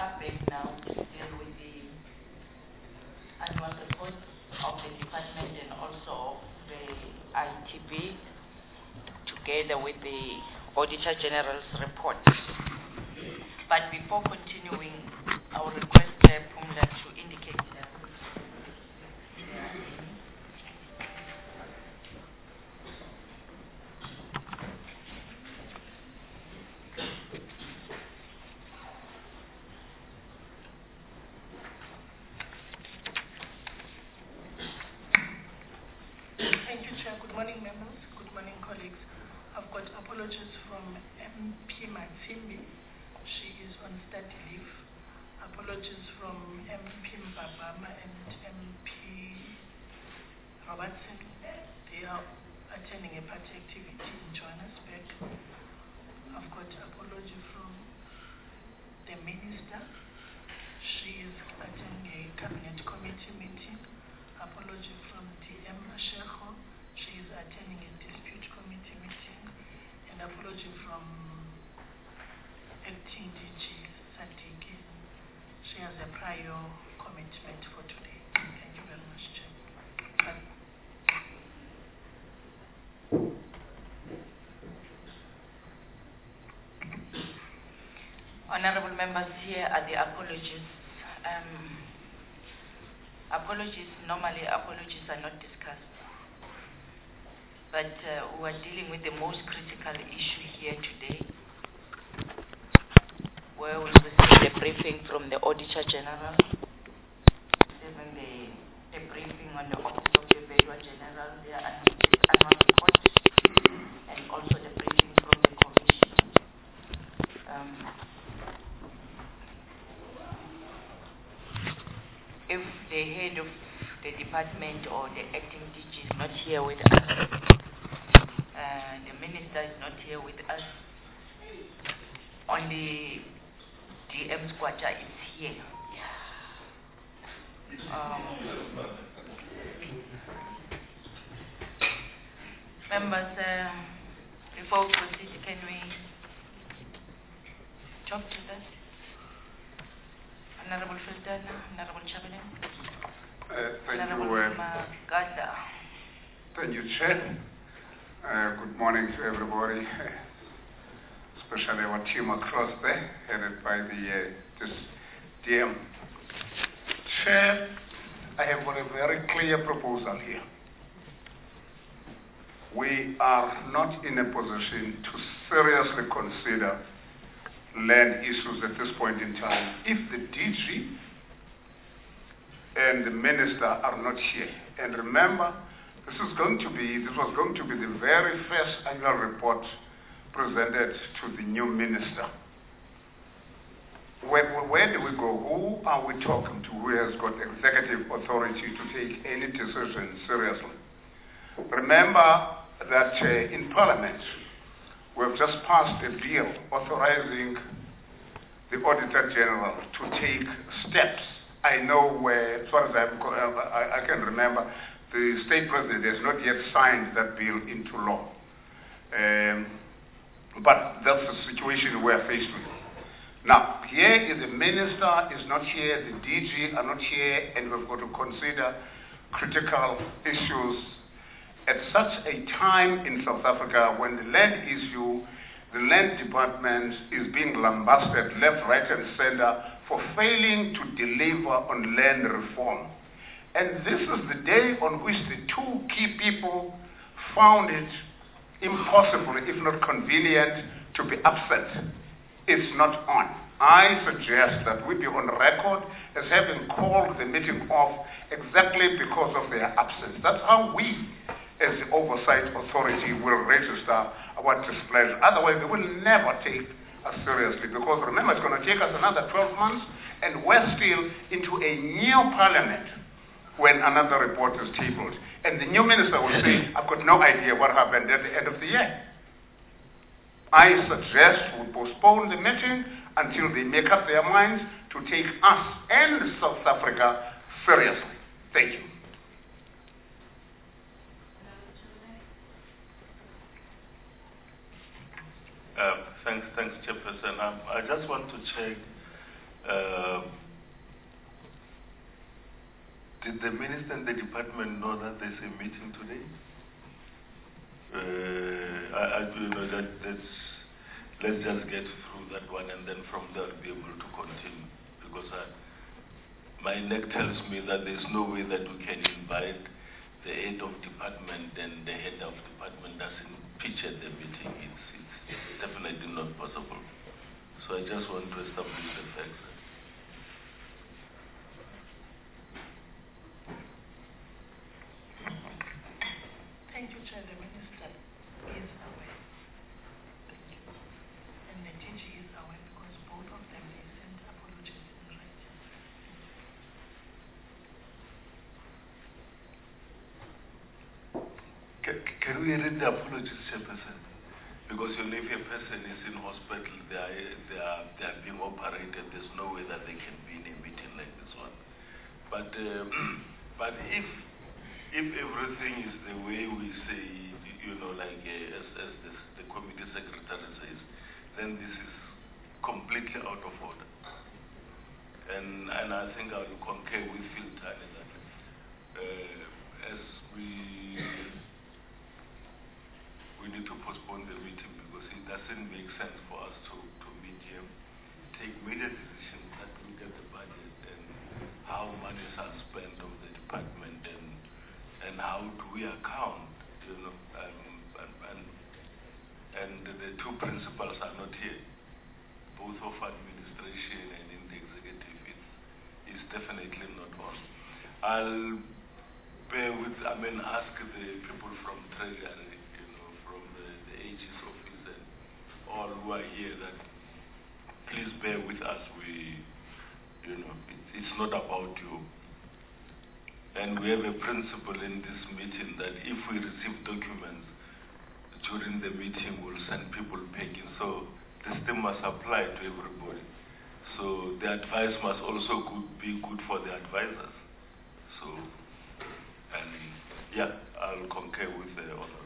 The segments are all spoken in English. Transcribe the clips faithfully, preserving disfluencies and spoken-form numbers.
update now to deal with the annual report of the department and also of the I T B, together with the Auditor General's report. But before continuing, I will request uh, Phumla to indicate that. Thank you, Chair. Good morning, members. Good morning, colleagues. I've got apologies from M P Matsimbi. She is on study leave. Apologies from M P Mbabama and M P Robertson. They are attending a party activity in Johannesburg. I've got apology from the Minister. She is attending a Cabinet Committee meeting. Apology from D M Mashego. She is attending a Dispute Committee meeting. And apology from Acting D G Sadiki. She has a prior commitment for today. Thank you very much, Chair. Honorable members, here are the apologies. Um, apologies, normally apologies are not discussed. But uh, we are dealing with the most critical issue here today, where we received a briefing from the Auditor General, given the, the briefing on the Office of the Valuer General, their annual report, and also the briefing from the Commission. Um, if the head of the department or the acting D G is not here with us, uh, the minister is not here with us, only D M Skwatsha is here. Um, members, uh, before we proceed, can we talk to that? Honorable Sultana, Honorable Chairman, uh, thank Honorable you, uh, Gada. Thank you, Chair. Uh, good morning to everybody, especially our team across there, headed by the uh, this D M. Chair, I have got a very clear proposal here. We are not in a position to seriously consider land issues at this point in time if the D G and the Minister are not here. And remember, this is going to be, this was going to be the very first annual report presented to the new Minister. Where, where do we go? Who are we talking to? Who has got executive authority to take any decision seriously? Remember that uh, in Parliament, we've just passed a bill authorizing the Auditor General to take steps. I know where, as far as I'm, I, I can remember, the State President has not yet signed that bill into law. Um, but that's the situation we're faced with. Now, here is the Minister is not here, the D G are not here, and we've got to consider critical issues at such a time in South Africa when the land issue, the land department is being lambasted left, right, and center for failing to deliver on land reform. And this is the day on which the two key people found it impossible, if not convenient, to be absent. It's not on. I suggest that we be on record as having called the meeting off exactly because of their absence. That's how we, as the oversight authority, will register our displeasure. Otherwise, they will never take us seriously, because remember, it's going to take us another twelve months, and we're still into a new parliament when another report is tabled. And the new minister will say, I've got no idea what happened at the end of the year. I suggest we postpone the meeting until they make up their minds to take us and South Africa seriously. Thank you. Uh, thanks, thanks, Chairperson. Um, I just want to check Uh, did the minister and the department know that there's a meeting today? Uh, I, I, you know, that, that's, let's just get through that one, and then from there we'll be able to continue. Because I, my neck tells me that there's no way that we can invite the head of department and the head of department doesn't pitch at the meeting. It's, it's definitely not possible. So I just want to establish the facts. Thank you, Chair. The Minister is aware. Thank you. And the D G is aware because both of them, they sent apologies in writing. Can, can we read the apologies, Chairperson? Because you know, if a person is in hospital, they are, they are, they are being operated, there's no way that they can be in a meeting like this one. But, uh, but if, if everything is the way we say, you know, like uh, as, as this, the committee secretary says, then this is completely out of order. And, and I think I will concur with Phil Tani that uh, as we we need to postpone the meeting because it doesn't make sense for us to, to meet here, take major decisions that look at the budget and how monies are spent of the department and and how do we account, you know, um, and, and and the two principals are not here, both of administration and in the executive. It's, it's definitely not on. I'll bear with, I mean, ask the people from Treasury, from the, the A G's office and all who are here that please bear with us. We, you know, it, it's not about you. And we have a principle in this meeting that if we receive documents during the meeting, we'll send people packing. So the same must apply to everybody. So the advice must also good, be good for the advisors. So, and yeah, I'll concur with the honorable.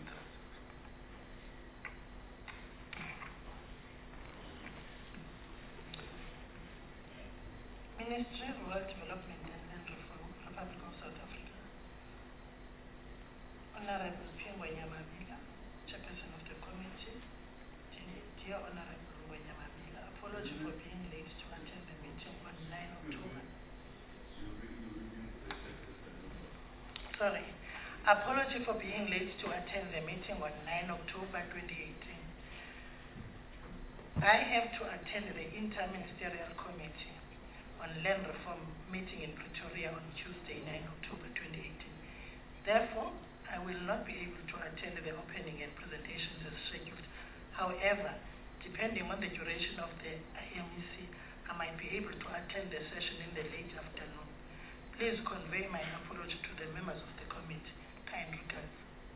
Ministry of Rural Development and Land Reform, Republic of South Africa. Honorable Pingwa Nyamabila, Chairperson of the Committee. Dear Honorable Nyamabila, apology for being late to attend the meeting on ninth October. Sorry. Apology for being late to attend the meeting on ninth October twenty eighteen. I have to attend the Interministerial Committee on Land Reform meeting in Pretoria on Tuesday, ninth October twenty eighteen. Therefore, I will not be able to attend the opening and presentations as scheduled. However, depending on the duration of the I M E C, I might be able to attend the session in the late afternoon. Please convey my apology to the members of the committee. Kind regards.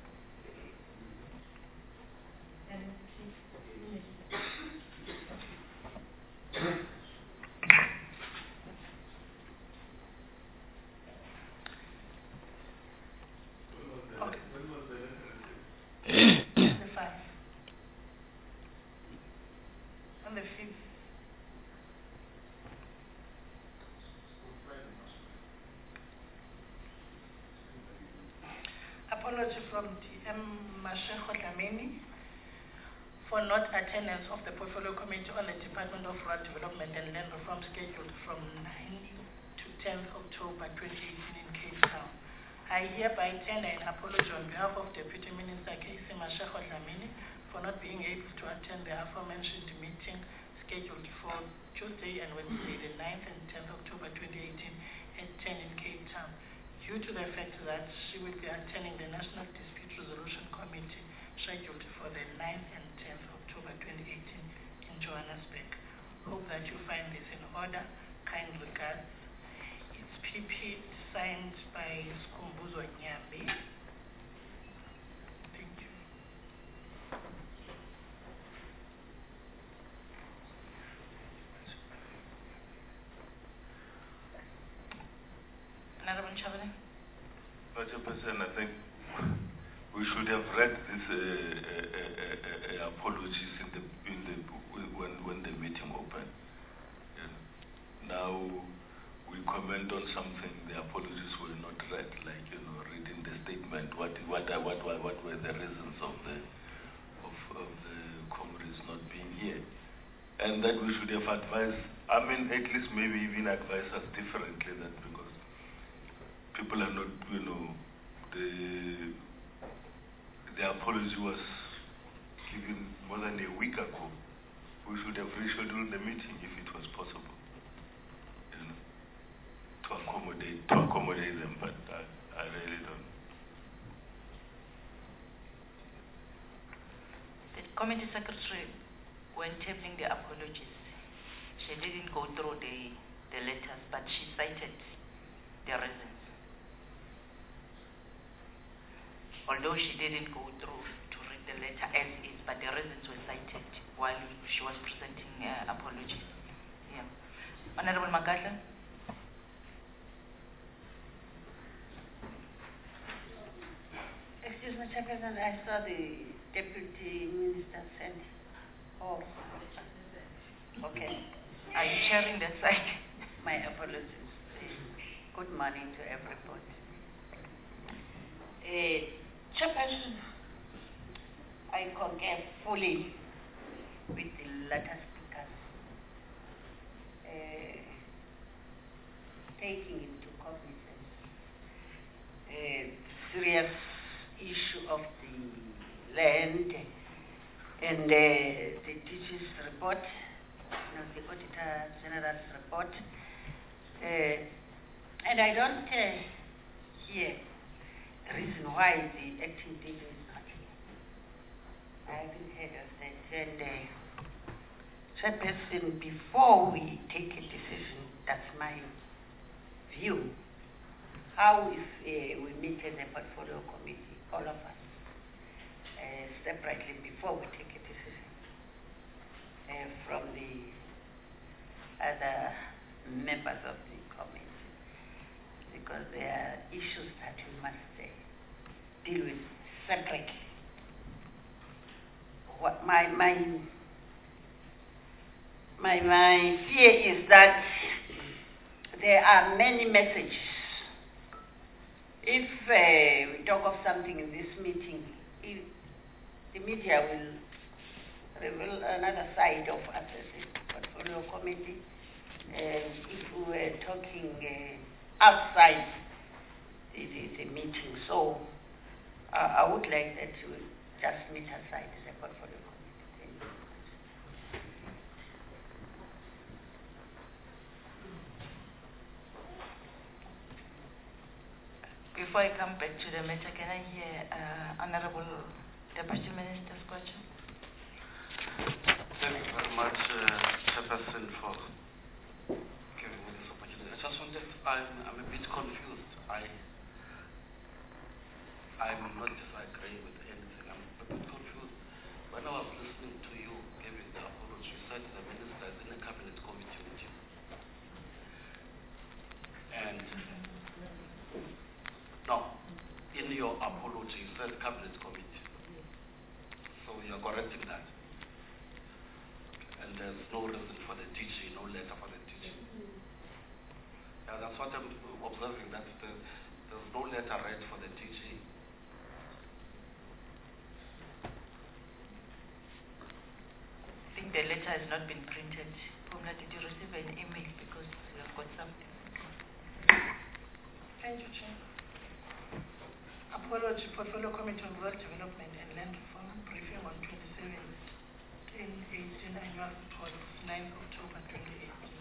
Apology from D M Mashego Dlamini for not attendance of the Portfolio Committee on the Department of Rural Development and Land Reform scheduled from ninth to tenth October twenty eighteen in Cape Town. I hereby tender an apology on behalf of Deputy Minister K C Mashego Dlamini for not being able to attend the aforementioned meeting scheduled for Tuesday and Wednesday, the ninth and tenth October twenty eighteen at ten in Cape Town, due to the fact that she will be attending the National Dispute Resolution Committee scheduled for the ninth and tenth October twenty eighteen in Johannesburg. Hope that you find this in order. Kind regards. It's P P signed by Skumbuzo Nyambi. Thank you. Honorable Chavani. Mister President, I think we should have read this uh, uh, uh, uh, apologies in the in the when when the meeting opened. Yeah. comment on something, the apologies were not read, like, you know, reading the statement, what what are- what what, what were the reasons of the of, of the comrades not being here. And that we should have advised, I mean, at least maybe even advise us differently, that because people are not, you know, the the apology was given more than a week ago. We should have rescheduled the meeting if it was possible, you know, to accommodate to accommodate them. But I, I really don't. The committee secretary, when tabling the apologies, she didn't go through the, the letters, but she cited the reasons. Although she didn't go through to read the letter as is, but the reasons were cited while she was presenting uh, apologies. Yeah. Honorable Magadla. Excuse me, Chairperson, I saw the Deputy Minister sent. Oh, okay. Are you chairing the side? My apologies. Good morning to everybody. Uh, Chairperson, I concur fully with the latter speakers, uh, taking into cognizance a serious issue of the land and uh, the D G's report, you know, the Auditor General's report. Uh, and I don't uh, hear the reason why the acting D G is not here. I haven't heard of that. And uh, Chairperson, before we take a decision, that's my view, how if uh, we meet as a portfolio committee, all of us, uh, separately before we take a decision uh, from the other members of the committee, because there are issues that we must uh, deal with separately. What my my my my fear is that there are many messages. If uh, we talk of something in this meeting, if the media will reveal another side of us as a portfolio committee. Uh, if we were talking uh, outside the, the, the meeting, so uh, I would like that to just meet aside as a portfolio committee. Thank you. Before I come back to the matter, can I hear uh, Honorable Deputy Minister's question? Thank you very much, uh, Chairperson, for giving me this opportunity. I just wanted, I'm, I'm a bit confused. I, I'm not disagreeing with anything. I'm a bit confused. When I was listening to you giving the apology, you said the minister is in a cabinet committee meeting. And no, in your apology, you said cabinet committee. So you're correcting that. And there's no reason for the D G, no letter for the D G. Yeah, that's what I'm observing, that the, there's no letter read for the D G. I think the letter has not been printed. Pumla, did you receive an email because you have got something? Thank you, Chair. Apology, Portfolio Committee on Rural Development and Land Reform, briefing on twenty-seventh, ten eighteen annual report, ninth October twenty eighteen.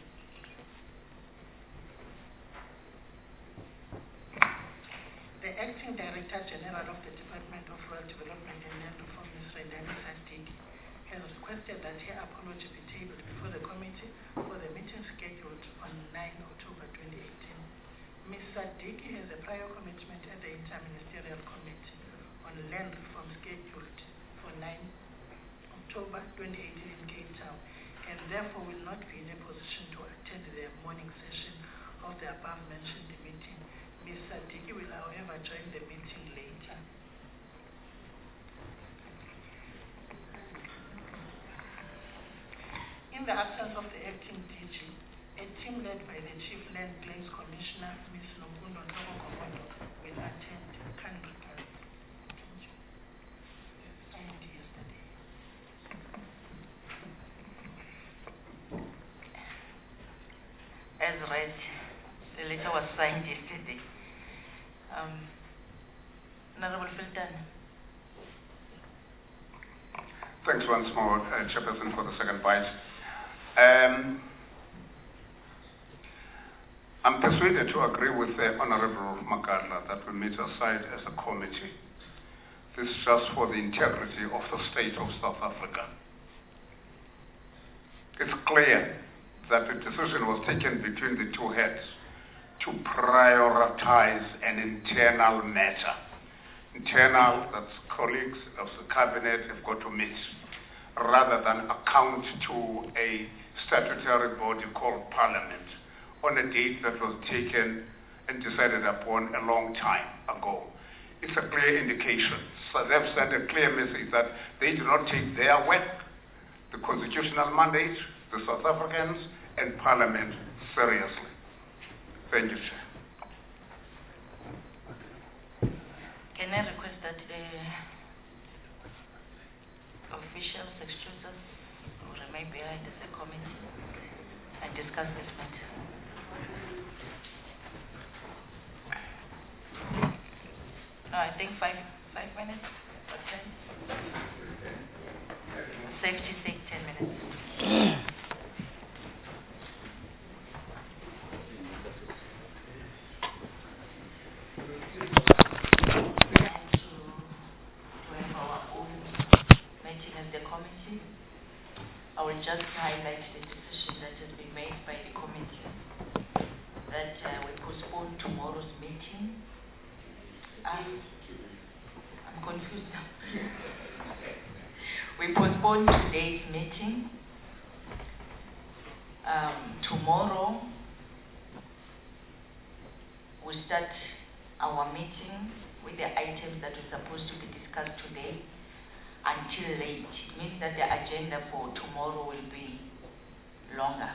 The Acting Director General of the Department of Rural Development and Land Reform, Miz Rendani Sadiki, has requested that her apology be tabled before the committee for the meeting scheduled on ninth October twenty eighteen. Miz Sadiki has a prior commitment at the Interministerial Committee on Land Reform scheduled for ninth October twenty eighteen in Cape Town, and therefore will not be in a position to attend the morning session of the above-mentioned meeting. Miz Sadiki will, however, join the meeting later. In the absence of the acting D G, a team led by the Chief Land Claims Commissioner, Miz Nobundo Ntokokomoto, will attend. Kind regards. Thank you. Signed yesterday. As read, the letter was signed yesterday. Um, Honorable Filton. Thanks once more, uh, Chairperson, for the second bite. Um, I'm persuaded to agree with the Honorable Magadla that we meet aside as a committee. This is just for the integrity of the state of South Africa. It's clear that the decision was taken between the two heads to prioritize an internal matter. Internal, that's colleagues of the cabinet have got to meet, rather than account to a statutory body called Parliament on a date that was taken and decided upon a long time ago. It's a clear indication. So they've sent a clear message that they do not take their work, the constitutional mandate, the South Africans, and Parliament seriously. Thank you, Chair. Can I request that the officials excuse us or remain behind as a committee and discuss this matter? No, I think five five minutes or ten. Safety sake, ten minutes. I will just highlight the decision that has been made by the committee that uh, we postpone tomorrow's meeting. Um, I'm confused now. We postpone today's meeting. Um, tomorrow we start our meeting with the items that we're supposed to be discussed today until late. It means that the agenda for tomorrow will be longer.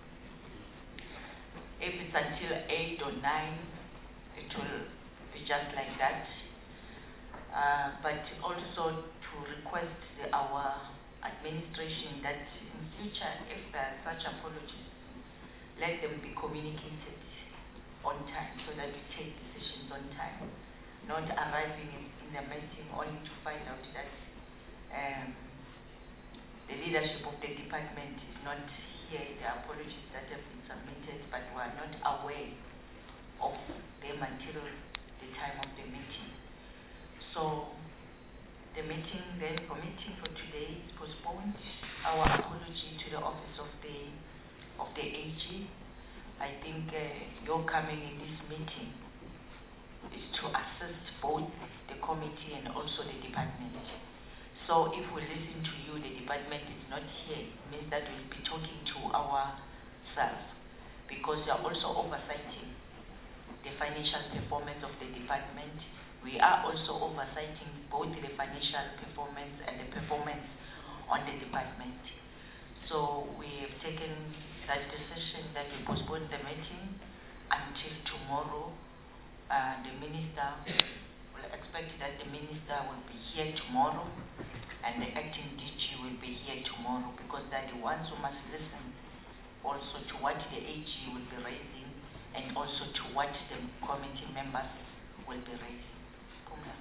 If it's until eight or nine, it will be just like that. Uh, but also to request the, our administration that in future, if there are such apologies, let them be communicated on time so that we take decisions on time, not arriving in, in the meeting only to find out that Um, the leadership of the department is not here, the apologies that have been submitted, but we are not aware of them until the time of the meeting. So the meeting, then committee for today is postponed. Our apology to the office of the of the A G. I think uh, your coming in this meeting is to assist both the committee and also the department. So if we listen to you, the department is not here, it means that we'll be talking to ourselves, because we are also oversighting the financial performance of the department. We are also oversighting both the financial performance and the performance on the department. So we have taken that decision that we postpone the meeting until tomorrow. Uh, the minister, will expect that the minister will be here tomorrow, and the acting D G will be here tomorrow, because they're the ones who must listen also to what the A G will be raising and also to what the committee members will be raising. Pumla.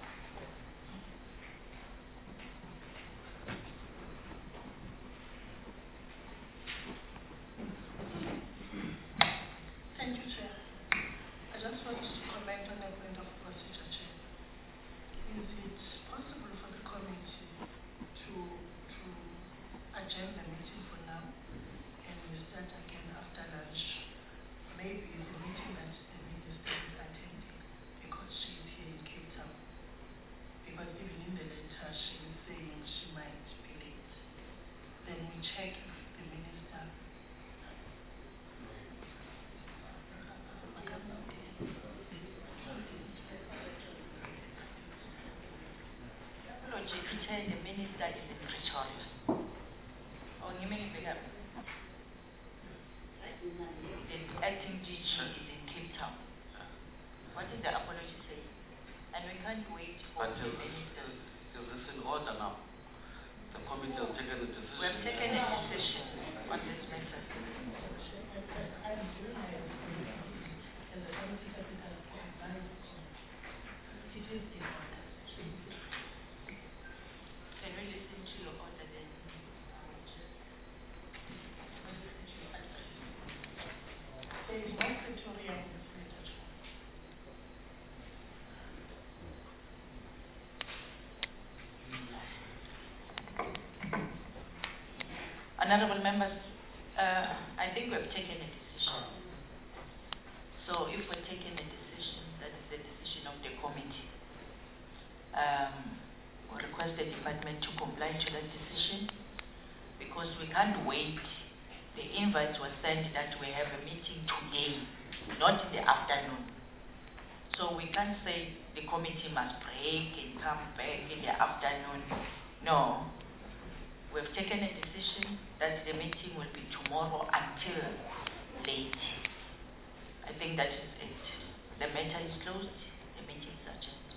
Thank you, Chair. I just want to comment on a point of procedure, Chair. Is it possible for the committee to to adjourn the meeting for now and we start again after lunch? Maybe the meeting that the minister is attending, because she is here in Cape Town. Because even in the letter she is saying she might be late. Then we check if the minister The minister is in Pretoria. Oh, you may pick up. acting D G is in Cape Town. What did the apology say? And we can't wait for But the is this, minister. is, is this in order now? The committee has taken a decision. We have taken a decision on this matter. Can we listen to your order then? There is one Pretoria in this matter. Honorable members, uh, I think we have taken a decision. So if we're taking a decision, that is the decision of the committee. Um, we request the department to comply to that decision because we can't wait. The invite was sent that we have a meeting today, not in the afternoon. So we can't say the committee must break and come back in the afternoon. No. We've taken a decision that the meeting will be tomorrow until late. I think that is it. The matter is closed. The meeting is adjourned.